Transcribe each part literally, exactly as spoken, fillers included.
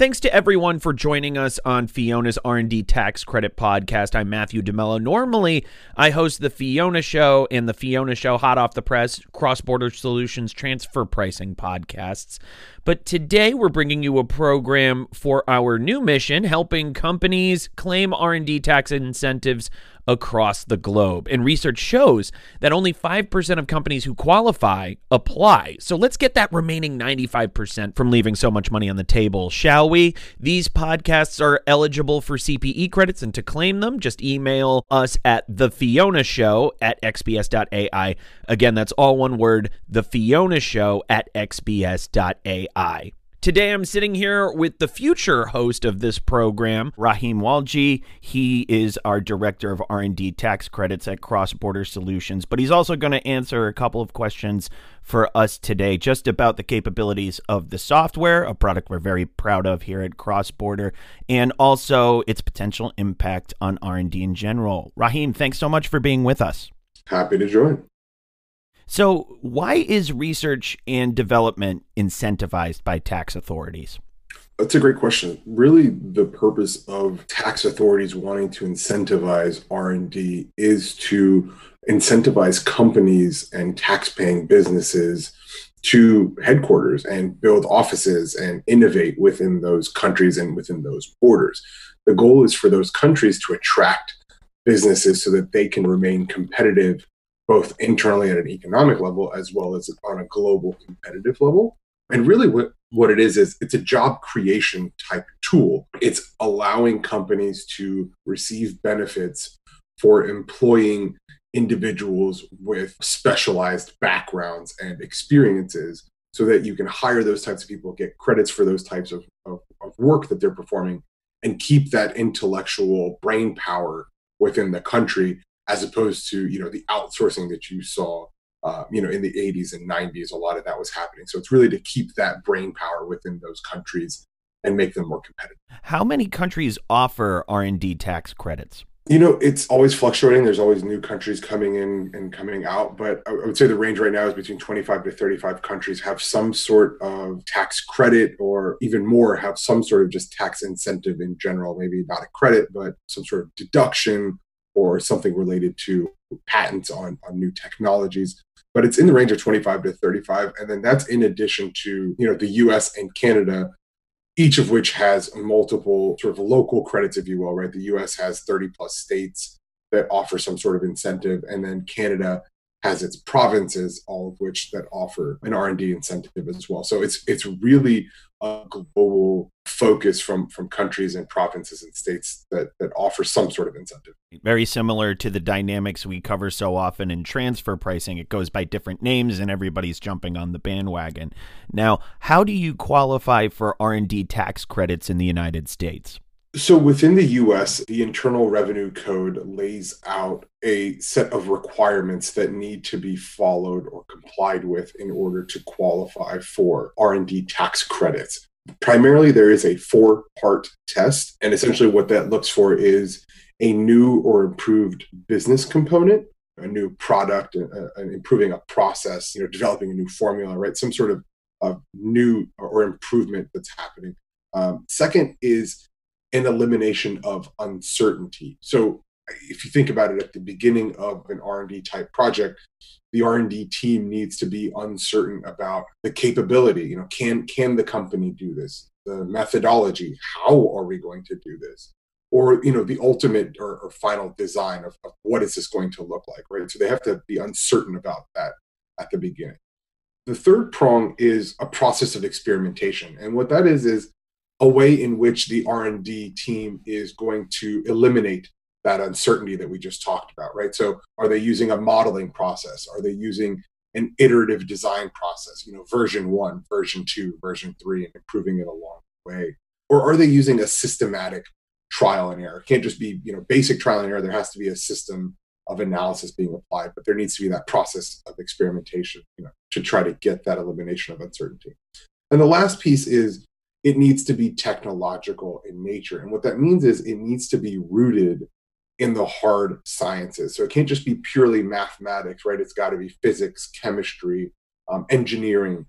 Thanks to everyone for joining us on Fiona's R and D Tax Credit Podcast. I'm Matthew DeMello. Normally, I host the Fiona Show and the Fiona Show Hot Off the Press Cross-Border Solutions Transfer Pricing podcasts. But today, we're bringing you a program for our new mission, helping companies claim R and D tax incentives across the globe. And research shows that only five percent of companies who qualify apply. So let's get that remaining ninety-five percent from leaving so much money on the table, shall we? These podcasts are eligible for C P E credits, and to claim them, just email us at thefionashow at x b s dot a i. Again, that's all one word, thefionashow at x b s dot a i. Today, I'm sitting here with the future host of this program, Rahim Walji. He is our Director of R and D Tax Credits at Cross Border Solutions, but he's also going to answer a couple of questions for us today just about the capabilities of the software, a product we're very proud of here at Cross Border, and also its potential impact on R and D in general. Rahim, thanks so much for being with us. Happy to join. So why is research and development incentivized by tax authorities? That's a great question. Really, the purpose of tax authorities wanting to incentivize R and D is to incentivize companies and tax-paying businesses to headquarters and build offices and innovate within those countries and within those borders. The goal is for those countries to attract businesses so that they can remain competitive both internally at an economic level as well as on a global competitive level. And really what, what it is, is it's a job creation type tool. It's allowing companies to receive benefits for employing individuals with specialized backgrounds and experiences so that you can hire those types of people, get credits for those types of, of, of work that they're performing, and keep that intellectual brain power within the country, as opposed to, you know, the outsourcing that you saw, uh, you know, in the eighties and nineties. A lot of that was happening. So it's really to keep that brain power within those countries and make them more competitive. How many countries offer R and D tax credits? You know, it's always fluctuating. There's always new countries coming in and coming out. But I would say the range right now is between twenty-five to thirty-five countries have some sort of tax credit, or even more have some sort of just tax incentive in general, maybe not a credit, but some sort of deduction or something related to patents on, on new technologies. But it's in the range of twenty-five to thirty-five. And then that's in addition to, you know, the U S and Canada, each of which has multiple sort of local credits, if you will, right? The U S has thirty plus states that offer some sort of incentive. And then Canada has its provinces, all of which that offer an R and D incentive as well. So it's it's really a global focus from, from countries and provinces and states that, that offer some sort of incentive. Very similar to the dynamics we cover so often in transfer pricing. It goes by different names and everybody's jumping on the bandwagon. Now, how do you qualify for R and D tax credits in the United States? So within the U S, the Internal Revenue Code lays out a set of requirements that need to be followed or complied with in order to qualify for R and D tax credits. Primarily, there is a four-part test, and essentially what that looks for is a new or improved business component, a new product, uh, improving a process, you know, developing a new formula, right? Some sort of, of new or improvement that's happening. Um, second is an elimination of uncertainty. So if you think about it, at the beginning of an R and D type project, the R and D team needs to be uncertain about the capability. You know, can can the company do this? The methodology, how are we going to do this? Or, you know, the ultimate or, or final design of, of what is this going to look like, right? So they have to be uncertain about that at the beginning. The third prong is a process of experimentation. And what that is, is a way in which the R and D team is going to eliminate that uncertainty that we just talked about, right? So are they using a modeling process? Are they using an iterative design process, you know, version one, version two, version three, and improving it along the way? Or are they using a systematic trial and error? It can't just be, you know, basic trial and error. There has to be a system of analysis being applied, but there needs to be that process of experimentation, you know, to try to get that elimination of uncertainty. And the last piece is it needs to be technological in nature. And what that means is it needs to be rooted in the hard sciences. So it can't just be purely mathematics, right? It's got to be physics, chemistry, um, engineering,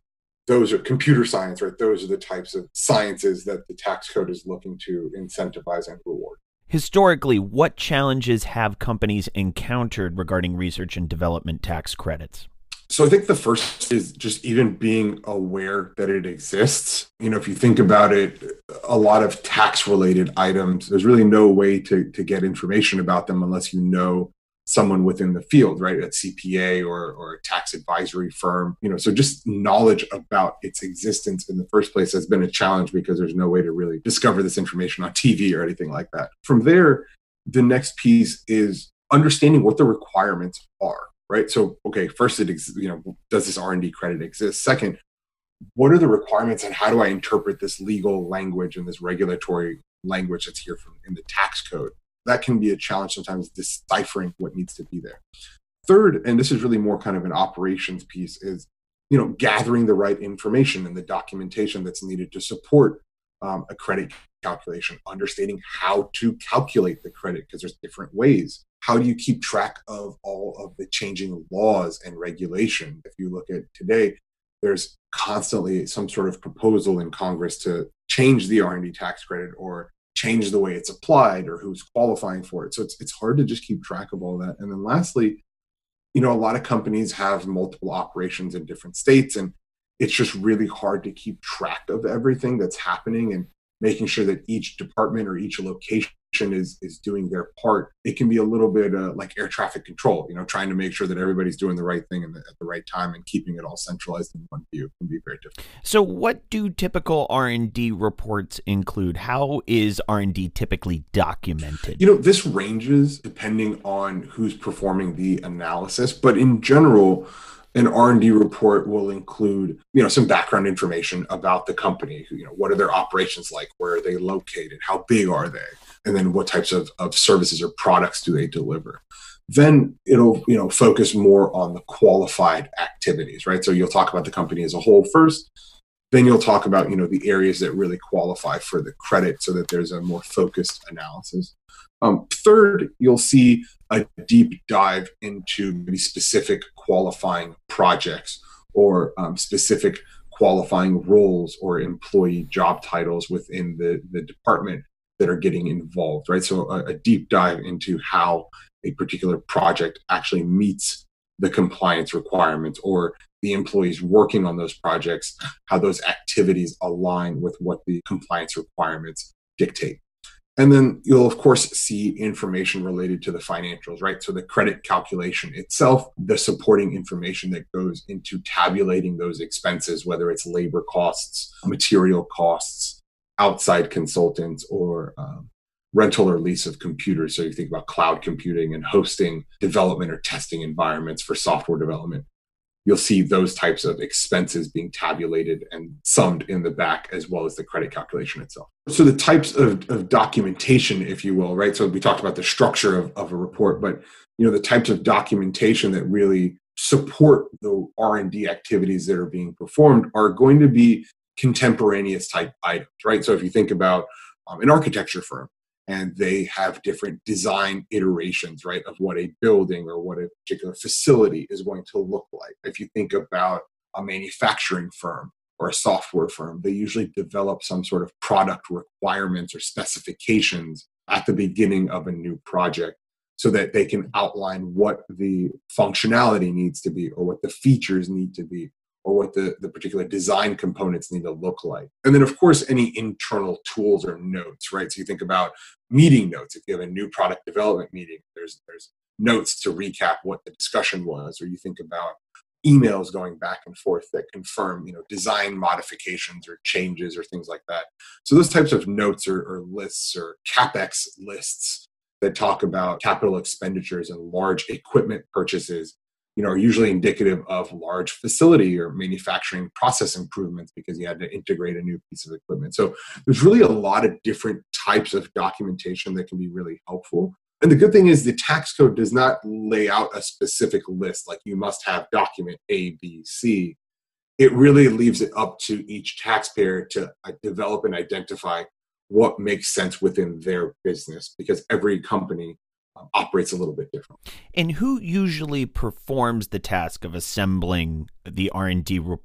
those are computer science, right? Those are the types of sciences that the tax code is looking to incentivize and reward. Historically, what challenges have companies encountered regarding research and development tax credits? So I think the first is just even being aware that it exists. You know, if you think about it, a lot of tax related items, there's really no way to, to get information about them unless you know someone within the field, right? A C P A or, or a tax advisory firm. You know, so just knowledge about its existence in the first place has been a challenge because there's no way to really discover this information on T V or anything like that. From there, the next piece is understanding what the requirements are. Right. So, okay, first, it ex- you know, does this R and D credit exist? Second, what are the requirements and how do I interpret this legal language and this regulatory language that's here from in the tax code? That can be a challenge sometimes, deciphering what needs to be there. Third, and this is really more kind of an operations piece, is, you know, gathering the right information and the documentation that's needed to support um, a credit calculation, understanding how to calculate the credit because there's different ways. How do you keep track of all of the changing laws and regulation? If you look at today, there's constantly some sort of proposal in Congress to change the R and D tax credit or change the way it's applied or who's qualifying for it. So it's it's hard to just keep track of all that. And then lastly, you know, a lot of companies have multiple operations in different states, and it's just really hard to keep track of everything that's happening and making sure that each department or each location is is doing their part. It can be a little bit uh, like air traffic control, you know, trying to make sure that everybody's doing the right thing in the, at the right time and keeping it all centralized in one view can be very difficult. So what do typical R and D reports include? How is R and D typically documented? You know, this ranges depending on who's performing the analysis, but in general, an R and D report will include, you know, some background information about the company. You know, what are their operations like? Where are they located? How big are they? And then what types of, of services or products do they deliver? Then it'll, you know, focus more on the qualified activities, right? So you'll talk about the company as a whole first. Then you'll talk about, you know, the areas that really qualify for the credit so that there's a more focused analysis. Um, third, you'll see a deep dive into maybe specific qualifying projects or um, specific qualifying roles or employee job titles within the, the department that are getting involved, right? So a, a deep dive into how a particular project actually meets the compliance requirements or the employees working on those projects, how those activities align with what the compliance requirements dictate. And then you'll, of course, see information related to the financials, right? So the credit calculation itself, the supporting information that goes into tabulating those expenses, whether it's labor costs, material costs, outside consultants, or um, rental or lease of computers. So you think about cloud computing and hosting development or testing environments for software development. You'll see those types of expenses being tabulated and summed in the back, as well as the credit calculation itself. So the types of, of documentation, if you will, right? So we talked about the structure of, of a report, but you know, the types of documentation that really support the R and D activities that are being performed are going to be contemporaneous type items, right? So if you think about um, an architecture firm, and they have different design iterations, right, of what a building or what a particular facility is going to look like. If you think about a manufacturing firm or a software firm, they usually develop some sort of product requirements or specifications at the beginning of a new project so that they can outline what the functionality needs to be or what the features need to be, or what the, the particular design components need to look like. And then, of course, any internal tools or notes, right? So you think about meeting notes. If you have a new product development meeting, there's there's notes to recap what the discussion was. Or you think about emails going back and forth that confirm, you know, design modifications or changes or things like that. So those types of notes or, or lists or CapEx lists that talk about capital expenditures and large equipment purchases, you know, are usually indicative of large facility or manufacturing process improvements because you had to integrate a new piece of equipment. So there's really a lot of different types of documentation that can be really helpful. And the good thing is the tax code does not lay out a specific list, like you must have document A, B, C. It really leaves it up to each taxpayer to uh, develop and identify what makes sense within their business, because every company Um, operates a little bit different. And who usually performs the task of assembling the R and D report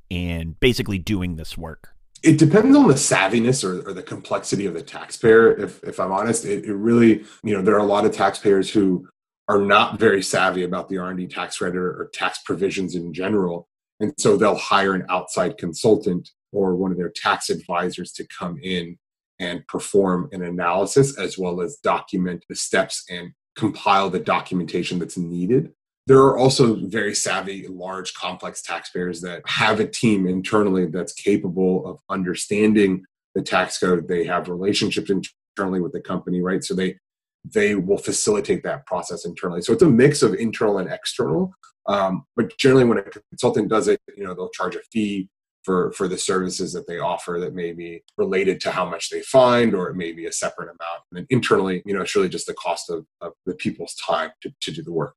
in basically doing this work? It depends on the savviness or, or the complexity of the taxpayer. If if I'm honest, it, it really, you know, there are a lot of taxpayers who are not very savvy about the R and D tax credit or, or tax provisions in general. And so they'll hire an outside consultant or one of their tax advisors to come in and perform an analysis as well as document the steps and compile the documentation that's needed. There are also very savvy, large, complex taxpayers that have a team internally that's capable of understanding the tax code. They have relationships internally with the company, right? So they they will facilitate that process internally. So it's a mix of internal and external. Um, but generally, when a consultant does it, you know, they'll charge a fee for for the services that they offer that may be related to how much they find, or it may be a separate amount. And then internally, you know, it's really just the cost of, of the people's time to, to do the work.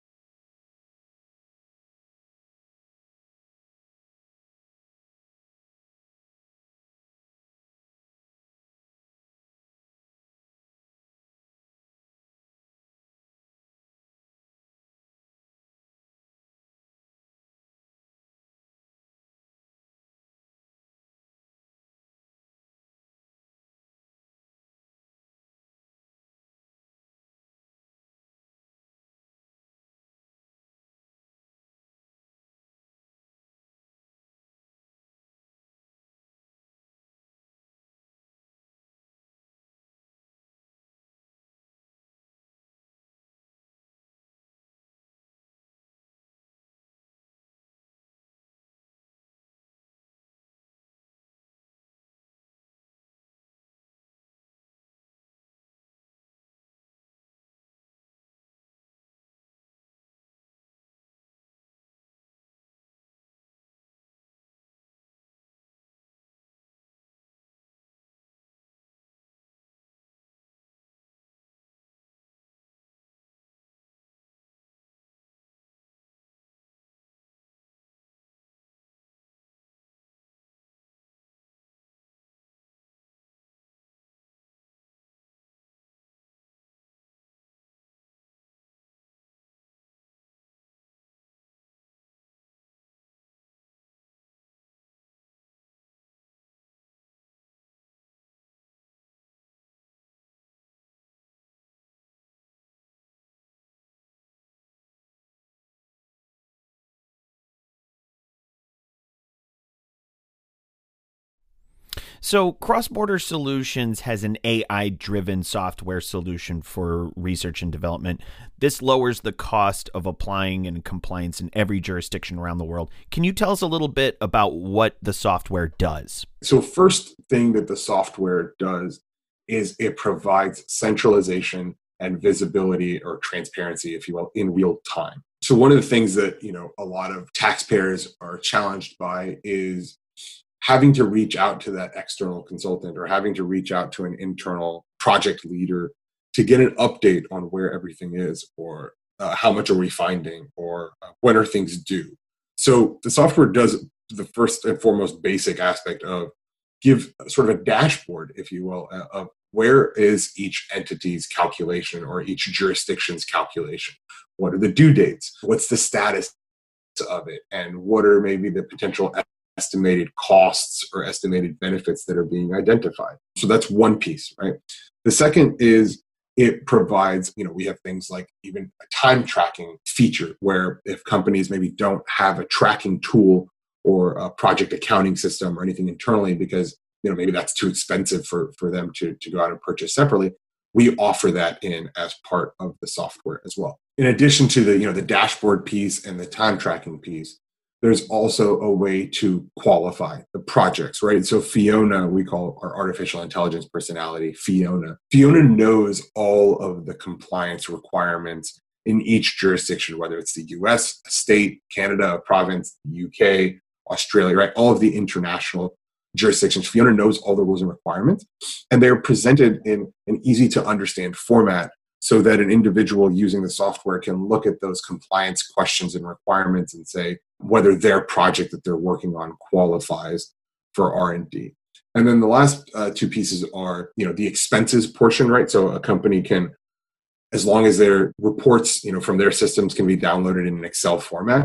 So, Cross Border Solutions has an A I-driven software solution for research and development. This lowers the cost of applying and compliance in every jurisdiction around the world. Can you tell us a little bit about what the software does? So, first thing that the software does is it provides centralization and visibility or transparency, if you will, in real time. So, one of the things that, you know, a lot of taxpayers are challenged by is having to reach out to that external consultant or having to reach out to an internal project leader to get an update on where everything is, or uh, how much are we finding, or uh, when are things due. So the software does the first and foremost basic aspect of give sort of a dashboard, if you will, uh, of where is each entity's calculation or each jurisdiction's calculation. What are the due dates? What's the status of it? And what are maybe the potential estimated costs or estimated benefits that are being identified? So that's one piece, right? The second is it provides, you know, we have things like even a time tracking feature where if companies maybe don't have a tracking tool or a project accounting system or anything internally because, you know, maybe that's too expensive for, for them to, to go out and purchase separately, we offer that in as part of the software as well. In addition to the, you know, the dashboard piece and the time tracking piece, there's also a way to qualify the projects, right? So Fiona, we call our artificial intelligence personality, Fiona. Fiona knows all of the compliance requirements in each jurisdiction, whether it's the U S, a state, Canada, a province, the U K, Australia, right? All of the international jurisdictions. Fiona knows all the rules and requirements, and they're presented in an easy to understand format so that an individual using the software can look at those compliance questions and requirements and say whether their project that they're working on qualifies for R and D. And then the last uh, two pieces are, you know, the expenses portion, right? So a company can, as long as their reports, you know, from their systems can be downloaded in an Excel format,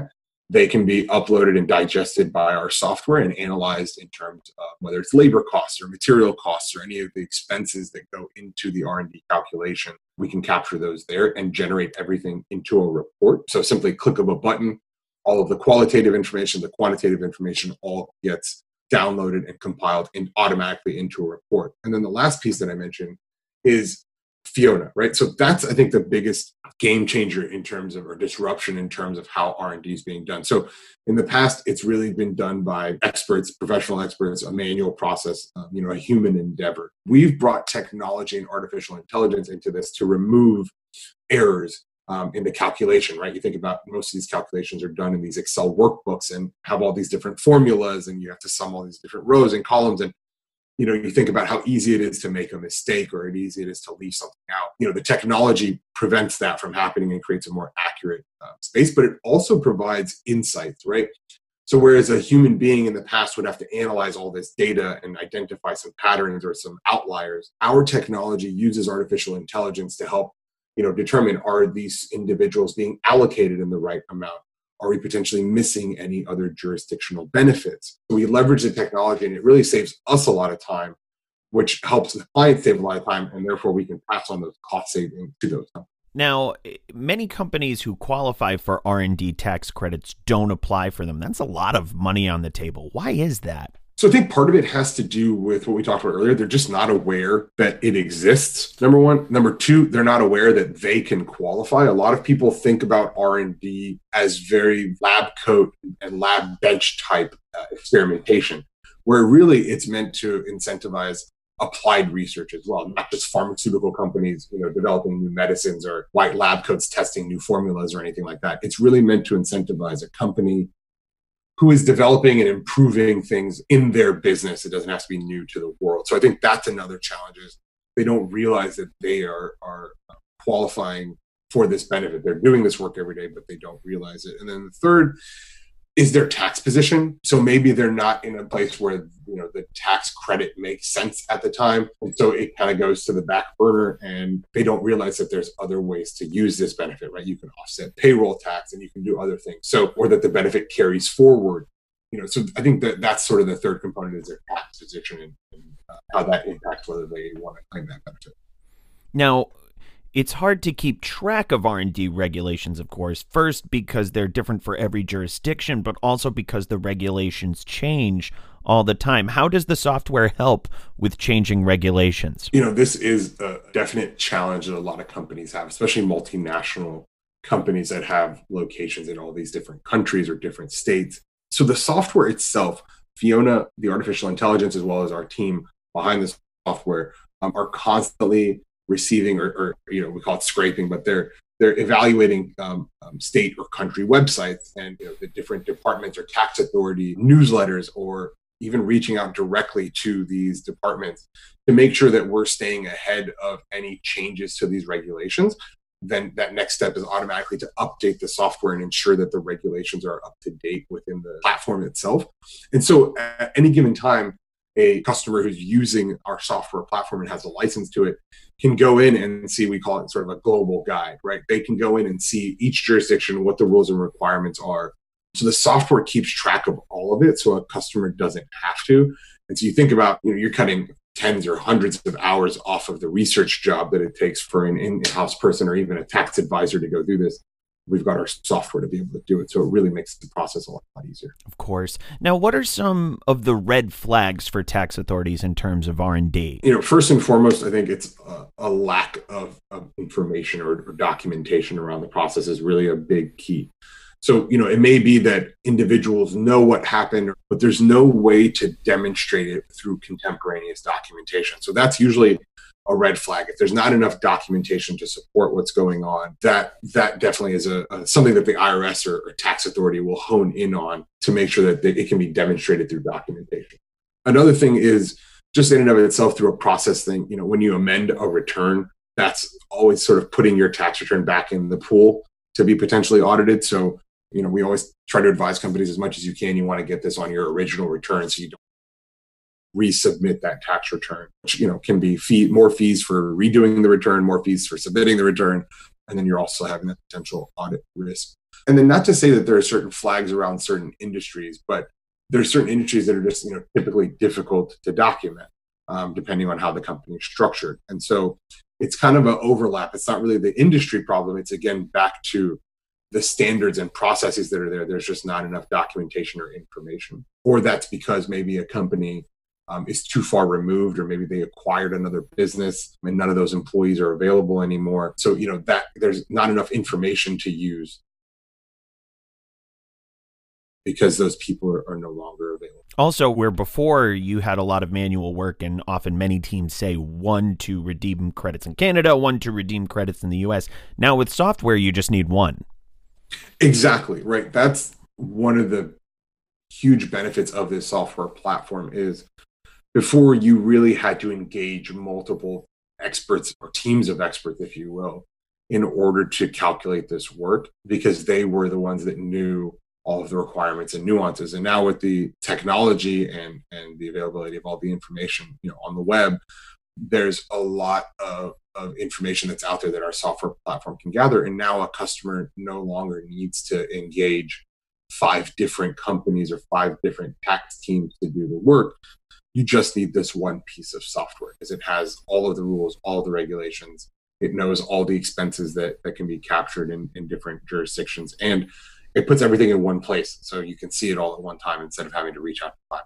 They can be uploaded and digested by our software and analyzed in terms of whether it's labor costs or material costs or any of the expenses that go into the R and D calculation. We can capture those there and generate everything into a report. So simply click of a button, all of the qualitative information, the quantitative information all gets downloaded and compiled and automatically into a report. And then the last piece that I mentioned is Fiona, right? So that's, I think, the biggest game changer in terms of, or disruption in terms of how R and D is being done. So in the past, it's really been done by experts, professional experts, a manual process, um, you know, a human endeavor. We've brought technology and artificial intelligence into this to remove errors um, in the calculation, right? You think about most of these calculations are done in these Excel workbooks and have all these different formulas, and you have to sum all these different rows and columns. And you know, you think about how easy it is to make a mistake or how easy it is to leave something out. You know, the technology prevents that from happening and creates a more accurate uh, space, but it also provides insights, right? So whereas a human being in the past would have to analyze all this data and identify some patterns or some outliers, our technology uses artificial intelligence to help, you know, determine, are these individuals being allocated in the right amount? Are we potentially missing any other jurisdictional benefits? We leverage the technology and it really saves us a lot of time, which helps the client save a lot of time, and therefore we can pass on those cost savings to those companies. Now, many companies who qualify for R and D tax credits don't apply for them. That's a lot of money on the table. Why is that? So I think part of it has to do with what we talked about earlier. They're just not aware that it exists, number one. Number two, they're not aware that they can qualify. A lot of people think about R and D as very lab coat and lab bench type uh, experimentation, where really it's meant to incentivize applied research as well, not just pharmaceutical companies, you know, developing new medicines or white lab coats testing new formulas or anything like that. It's really meant to incentivize a company who is developing and improving things in their business. It doesn't have to be new to the world. So I think that's another challenge, is they don't realize that they are, are qualifying for this benefit. They're doing this work every day, but they don't realize it. And then the third is their tax position. So maybe they're not in a place where, you know, the tax credit makes sense at the time. And so it kind of goes to the back burner, and they don't realize that there's other ways to use this benefit, right? You can offset payroll tax and you can do other things. So, or that the benefit carries forward, you know, so I think that that's sort of the third component, is their tax position and, and uh, how that impacts whether they want to claim that benefit. Now, it's hard to keep track of R and D regulations, of course, first because they're different for every jurisdiction, but also because the regulations change all the time. How does the software help with changing regulations? You know, this is a definite challenge that a lot of companies have, especially multinational companies that have locations in all these different countries or different states. So the software itself, Fiona, the artificial intelligence, as well as our team behind this software, um, are constantly receiving, or, or you know, we call it scraping, but they're they're evaluating um, um, state or country websites and, you know, the different departments or tax authority newsletters, or even reaching out directly to these departments to make sure that we're staying ahead of any changes to these regulations. Then that next step is automatically to update the software and ensure that the regulations are up to date within the platform itself. And so at any given time, a customer who's using our software platform and has a license to it can go in and see, we call it sort of a global guide, right? They can go in and see each jurisdiction, what the rules and requirements are. So the software keeps track of all of it, so a customer doesn't have to. And so you think about, you know, you're cutting tens or hundreds of hours off of the research job that it takes for an in-house person or even a tax advisor to go do this. We've got our software to be able to do it. So it really makes the process a lot, lot easier. Of course. Now, what are some of the red flags for tax authorities in terms of R and D? You know, first and foremost, I think it's a, a lack of, of information or, or documentation around the process is really a big key. So, you know, it may be that individuals know what happened, but there's no way to demonstrate it through contemporaneous documentation. So that's usually a red flag. If there's not enough documentation to support what's going on, that that definitely is a, a something that the I R S or, or tax authority will hone in on to make sure that they, it can be demonstrated through documentation. Another thing is just in and of itself through a process thing. You know, when you amend a return, that's always sort of putting your tax return back in the pool to be potentially audited. So, you know, we always try to advise companies as much as you can. You want to get this on your original return so you don't resubmit that tax return, which, you know, can be fee more fees for redoing the return, more fees for submitting the return, and then you're also having that potential audit risk. And then not to say that there are certain flags around certain industries, but there are certain industries that are just, you know, typically difficult to document, um, depending on how the company is structured. And so it's kind of an overlap. It's not really the industry problem. It's, again, back to the standards and processes that are there. There's just not enough documentation or information. Or that's because maybe a company um, is too far removed, or maybe they acquired another business and none of those employees are available anymore. So, you know, that there's not enough information to use because those people are, are no longer available. Also, where before you had a lot of manual work, and often many teams say one to redeem credits in Canada, one to redeem credits in the U S. Now with software, you just need one. Exactly, right. That's one of the huge benefits of this software platform is before you really had to engage multiple experts or teams of experts, if you will, in order to calculate this work, because they were the ones that knew all of the requirements and nuances. And now with the technology and, and the availability of all the information, you know, on the web, there's a lot of, of information that's out there that our software platform can gather. And now a customer no longer needs to engage five different companies or five different tax teams to do the work. You just need this one piece of software because it has all of the rules, all of the regulations. It knows all the expenses that, that can be captured in, in different jurisdictions. And it puts everything in one place so you can see it all at one time instead of having to reach out to five.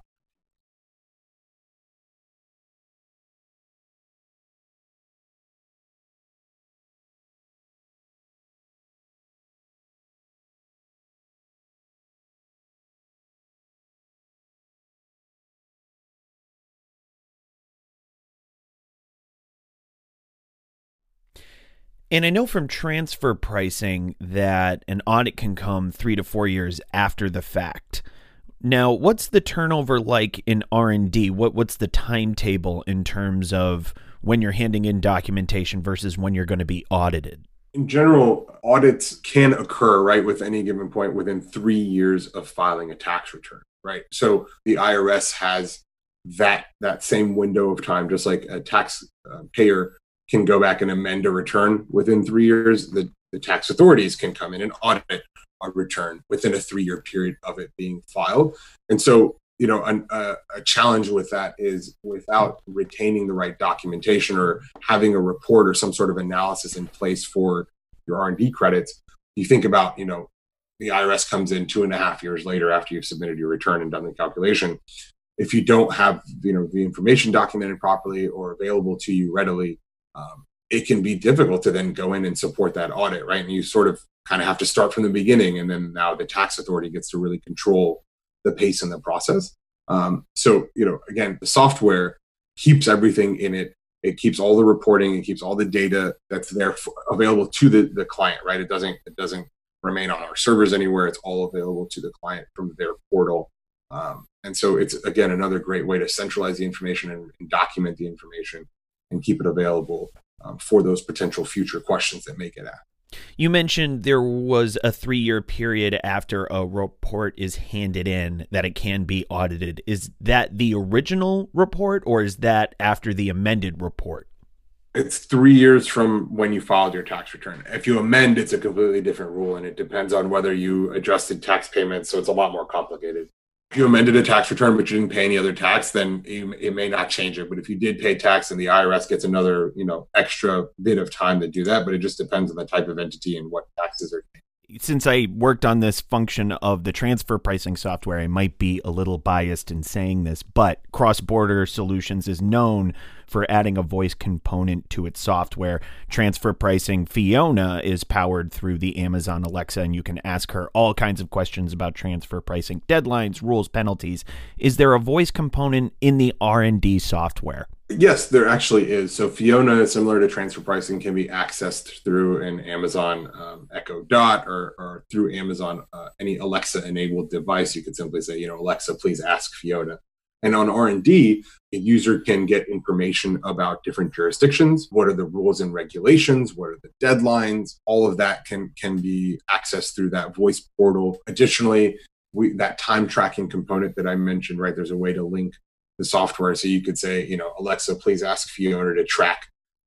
And I know from transfer pricing that an audit can come three to four years after the fact. Now, what's the turnover like in R and D? What what's the timetable in terms of when you're handing in documentation versus when you're going to be audited? In general, audits can occur, right, with any given point within three years of filing a tax return, right? So the I R S has that that same window of time, just like a tax uh, payer can go back and amend a return within three years. The, the tax authorities can come in and audit a return within a three-year period of it being filed. And so, you know, an, a, a challenge with that is without retaining the right documentation or having a report or some sort of analysis in place for your R and D credits, you think about, you know, the I R S comes in two and a half years later after you've submitted your return and done the calculation. If you don't have, you know, the information documented properly or available to you readily, Um, it can be difficult to then go in and support that audit, right? And you sort of kind of have to start from the beginning. And then now the tax authority gets to really control the pace and the process. Um, so, you know, again, the software keeps everything in it. It keeps all the reporting. It keeps all the data that's there for, available to the, the client, right? It doesn't, it doesn't remain on our servers anywhere. It's all available to the client from their portal. Um, and so it's, again, another great way to centralize the information and, and document the information and keep it available um, for those potential future questions that may get asked. You mentioned there was a three-year period after a report is handed in that it can be audited. Is that the original report or is that after the amended report? It's three years from when you filed your tax return. If you amend, it's a completely different rule, and it depends on whether you adjusted tax payments, so it's a lot more complicated. If you amended a tax return but you didn't pay any other tax, then you, it may not change it. But if you did pay tax, and the I R S gets another, you know, extra bit of time to do that, but it just depends on the type of entity and what taxes are paid. Since I worked on this function of the transfer pricing software, I might be a little biased in saying this, but Cross Border Solutions is known for adding a voice component to its software. Transfer Pricing Fiona is powered through the Amazon Alexa, and you can ask her all kinds of questions about transfer pricing, deadlines, rules, penalties. Is there a voice component in the R and D software? Yes, there actually is. So Fiona, similar to transfer pricing, can be accessed through an Amazon um, Echo Dot or, or through Amazon, uh, any Alexa-enabled device. You could simply say, you know, Alexa, please ask Fiona. And on R and D, a user can get information about different jurisdictions. What are the rules and regulations? What are the deadlines? All of that can, can be accessed through that voice portal. Additionally, we, that time tracking component that I mentioned, right, there's a way to link the software. So you could say, you know, Alexa, please ask Fiona to track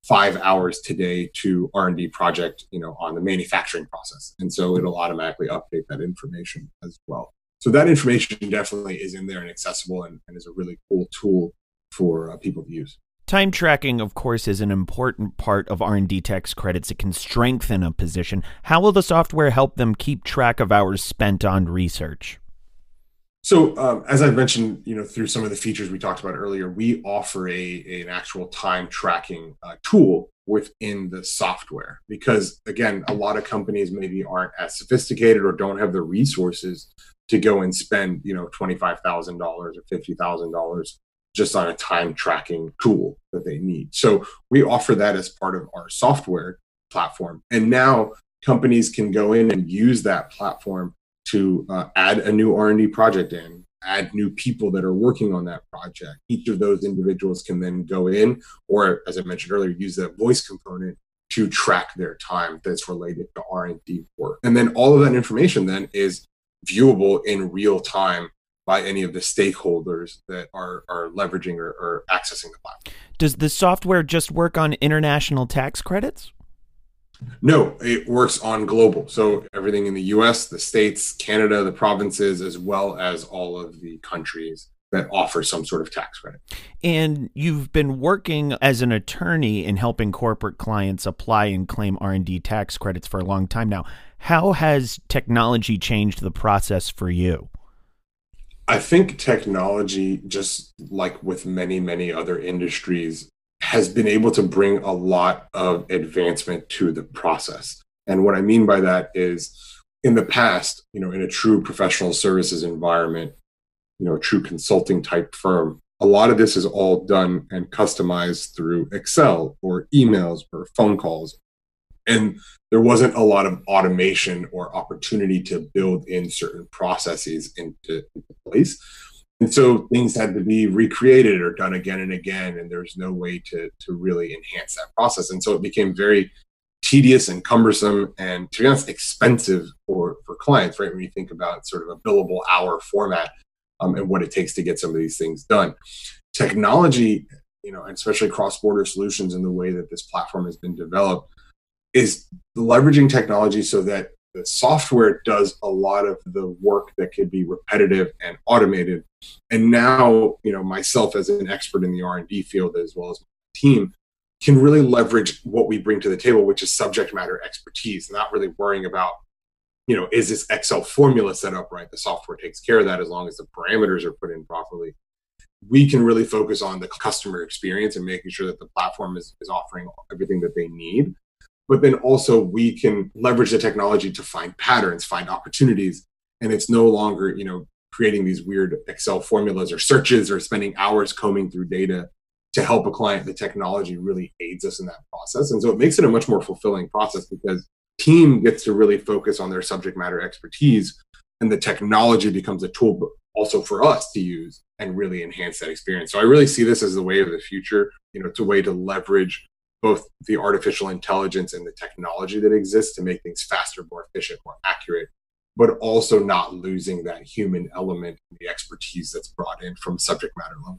five hours today to R and D project, you know, on the manufacturing process. And so it'll automatically update that information as well. So that information definitely is in there and accessible, and, and is a really cool tool for uh, people to use. Time tracking, of course, is an important part of R and D tax credits. It can strengthen a position. How will the software help them keep track of hours spent on research? So um, as I mentioned, you know, through some of the features we talked about earlier, we offer a, a an actual time tracking uh, tool within the software, because again, a lot of companies maybe aren't as sophisticated or don't have the resources to go and spend, you know, twenty-five thousand dollars or fifty thousand dollars just on a time tracking tool that they need. So we offer that as part of our software platform. And now companies can go in and use that platform to uh, add a new R and D project in, add new people that are working on that project. Each of those individuals can then go in, or as I mentioned earlier, use that voice component to track their time that's related to R and D work. And then all of that information then is viewable in real time by any of the stakeholders that are, are leveraging or, or accessing the platform. Does the software just work on international tax credits? No, it works on global. So everything in the U S, the states, Canada, the provinces, as well as all of the countries that offer some sort of tax credit. And you've been working as an attorney in helping corporate clients apply and claim R and D tax credits for a long time now. How has technology changed the process for you? I think technology, just like with many, many other industries, has been able to bring a lot of advancement to the process. And what I mean by that is, in the past, you know, in a true professional services environment, you know, a true consulting type firm, a lot of this is all done and customized through Excel or emails or phone calls. And there wasn't a lot of automation or opportunity to build in certain processes into, into place. And so things had to be recreated or done again and again, and there's no way to, to really enhance that process. And so it became very tedious and cumbersome and, to be honest, expensive for, for clients, right? When you think about sort of a billable hour format um, and what it takes to get some of these things done. Technology, you know, and especially cross-border solutions and the way that this platform has been developed, is leveraging technology so that the software does a lot of the work that could be repetitive and automated. And now, you know, myself as an expert in the R and D field, as well as my team, can really leverage what we bring to the table, which is subject matter expertise, not really worrying about, you know, is this Excel formula set up right? The software takes care of that as long as the parameters are put in properly. We can really focus on the customer experience and making sure that the platform is, is offering everything that they need. But then also we can leverage the technology to find patterns, find opportunities. And it's no longer, you know, creating these weird Excel formulas or searches or spending hours combing through data to help a client. The technology really aids us in that process. And so it makes it a much more fulfilling process, because team gets to really focus on their subject matter expertise, and the technology becomes a tool also for us to use and really enhance that experience. So I really see this as the way of the future. You know, it's a way to leverage both the artificial intelligence and the technology that exists to make things faster, more efficient, more accurate, but also not losing that human element and the expertise that's brought in from subject matter level.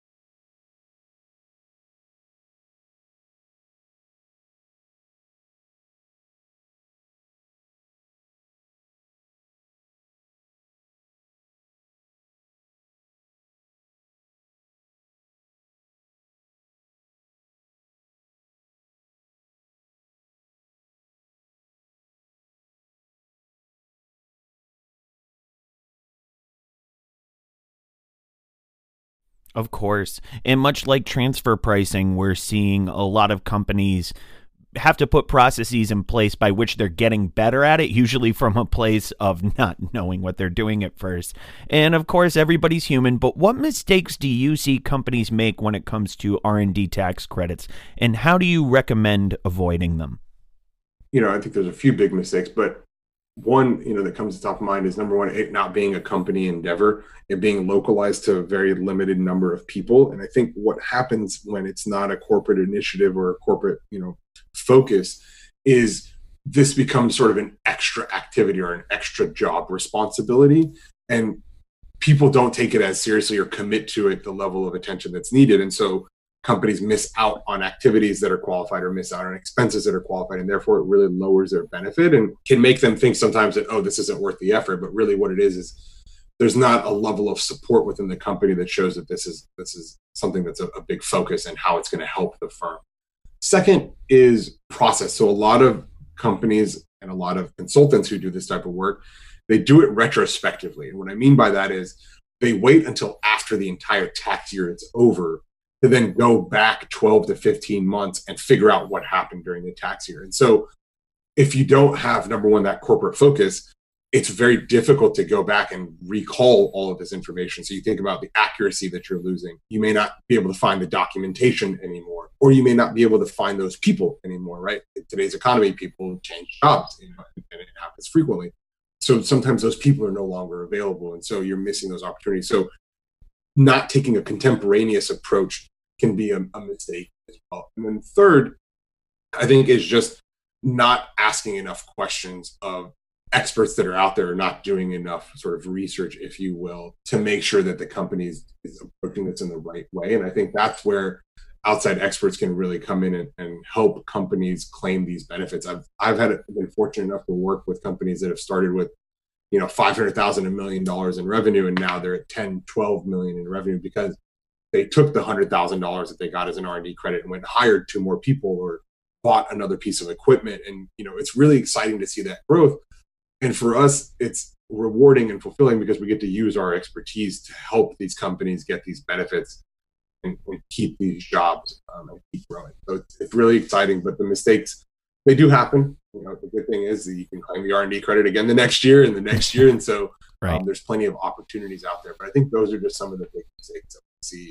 Of course. And much like transfer pricing, we're seeing a lot of companies have to put processes in place by which they're getting better at it, usually from a place of not knowing what they're doing at first. And of course, everybody's human, but what mistakes do you see companies make when it comes to R and D tax credits, and how do you recommend avoiding them? You know, I think there's a few big mistakes, but one, you know, that comes to top of mind is, number one, it not being a company endeavor, it being localized to a very limited number of people. And I think what happens when it's not a corporate initiative or a corporate, you know, focus is this becomes sort of an extra activity or an extra job responsibility. And people don't take it as seriously or commit to it the level of attention that's needed. And so companies miss out on activities that are qualified or miss out on expenses that are qualified. And therefore, it really lowers their benefit and can make them think sometimes that, oh, this isn't worth the effort. But really what it is, is there's not a level of support within the company that shows that this is this is something that's a, a big focus and how it's going to help the firm. Second is process. So a lot of companies and a lot of consultants who do this type of work, they do it retrospectively. And what I mean by that is they wait until after the entire tax year is over to then go back twelve to fifteen months and figure out what happened during the tax year. And so if you don't have, number one, that corporate focus, it's very difficult to go back and recall all of this information. So you think about the accuracy that you're losing. You may not be able to find the documentation anymore, or you may not be able to find those people anymore, right? In today's economy, people change jobs, you know, and it happens frequently. So sometimes those people are no longer available. And so you're missing those opportunities. So not taking a contemporaneous approach can be a, a mistake as well. And then third, I think, is just not asking enough questions of experts that are out there, are not doing enough sort of research, if you will, to make sure that the company is, is approaching this in the right way. And I think that's where outside experts can really come in and, and help companies claim these benefits. I've I've had been fortunate enough to work with companies that have started with, you know, five hundred thousand, a million dollars in revenue, and now they're at ten, twelve million in revenue because they took the one hundred thousand dollars that they got as an R and D credit and went and hired two more people or bought another piece of equipment. And, you know, it's really exciting to see that growth. And for us, it's rewarding and fulfilling because we get to use our expertise to help these companies get these benefits and, and keep these jobs um, and keep growing. So it's, it's really exciting, but the mistakes, they do happen. You know, the good thing is that you can claim the R and D credit again the next year and the next year. And so right. um, there's plenty of opportunities out there. But I think those are just some of the big mistakes that we see.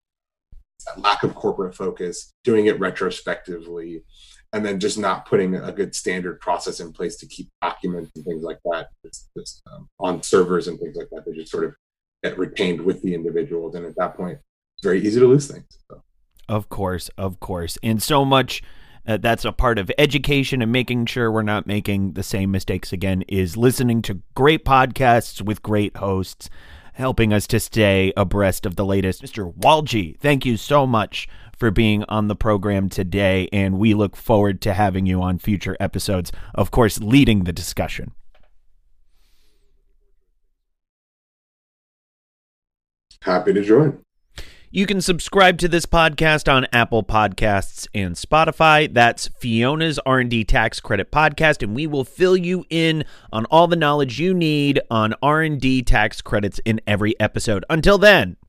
It's that lack of corporate focus, doing it retrospectively, and then just not putting a good standard process in place to keep documents and things like that. It's just um, on servers and things like that. They just sort of get retained with the individuals. And at that point, it's very easy to lose things. So. Of course, of course. And so much uh, that's a part of education and making sure we're not making the same mistakes again is listening to great podcasts with great hosts, helping us to stay abreast of the latest. Mister Walji, thank you so much for being on the program today, and we look forward to having you on future episodes, of course, leading the discussion. Happy to join. You can subscribe to this podcast on Apple Podcasts and Spotify. That's Fiona's R and D Tax Credit Podcast, and we will fill you in on all the knowledge you need on R and D tax credits in every episode. Until then,